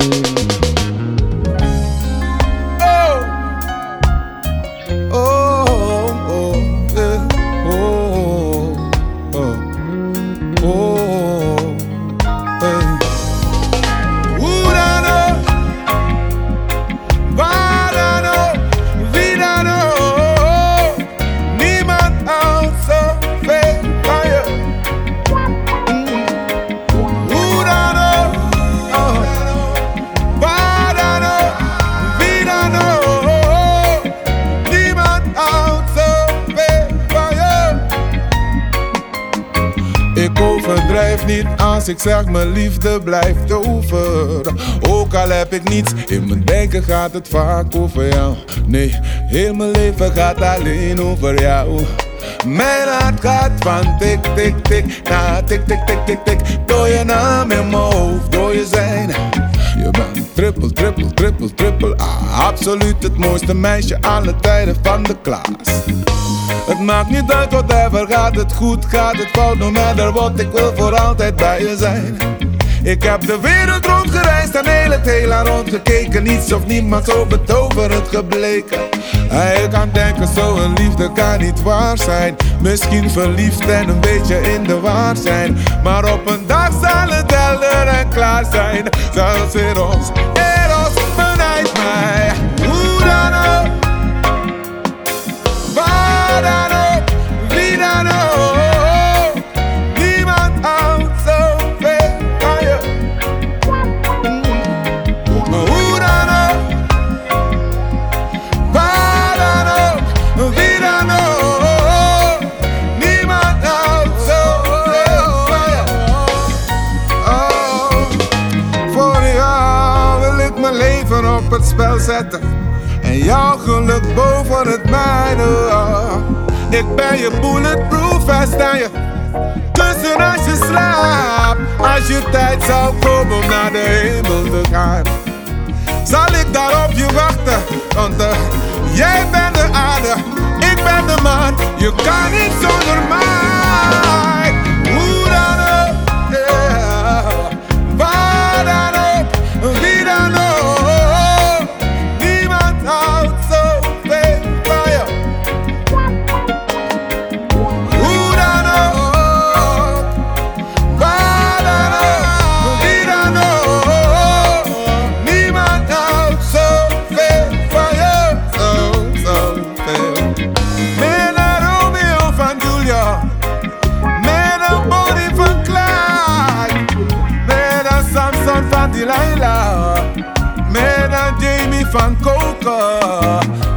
Ik overdrijf niet als ik zeg mijn liefde blijft over. Ook al heb ik niets, in mijn denken gaat het vaak over jou. Nee, heel mijn leven gaat alleen over jou. Mijn hart gaat van tik, tik, tik naar tik, tik, tik, tik, tik. Door je naam in mijn hoofd, door je zijn. Je bent triple, triple, triple, triple A. Absoluut het mooiste meisje alle tijden van de klas. Het maakt niet uit, whatever, gaat het goed, gaat het fout, no matter what, ik wil voor altijd bij je zijn. Ik heb de wereld rondgereisd en heel het heelal rondgekeken. Niets of niemand zo betoverend gebleken. Hij kan denken, zo'n liefde kan niet waar zijn. Misschien verliefd en een beetje in de war zijn. Maar op een dag zal het helder en klaar zijn. Zelfs Eros benijdt mij. Hoe dan ook, waar dan ook, wie dan ook. Niemand houdt zoveel van je. Maar hoe dan ook, waar dan ook, wie dan ook. Niemand houdt zoveel van je. Oh, voor jou wil ik mijn leven op het spel zetten. En jouw geluk boven het mijne. Ik ben je bulletproof vest en je kussen als je slaapt. Als je tijd zou komen om naar de hemel te gaan, zal ik daar op je wachten. Want jij bent de aarde, ik ben de maan. Je kan niet zonder mij. Hoe dan ook, yeah. Waar dan ook, wie dan ook. Delilah, met een Jamie van Coco.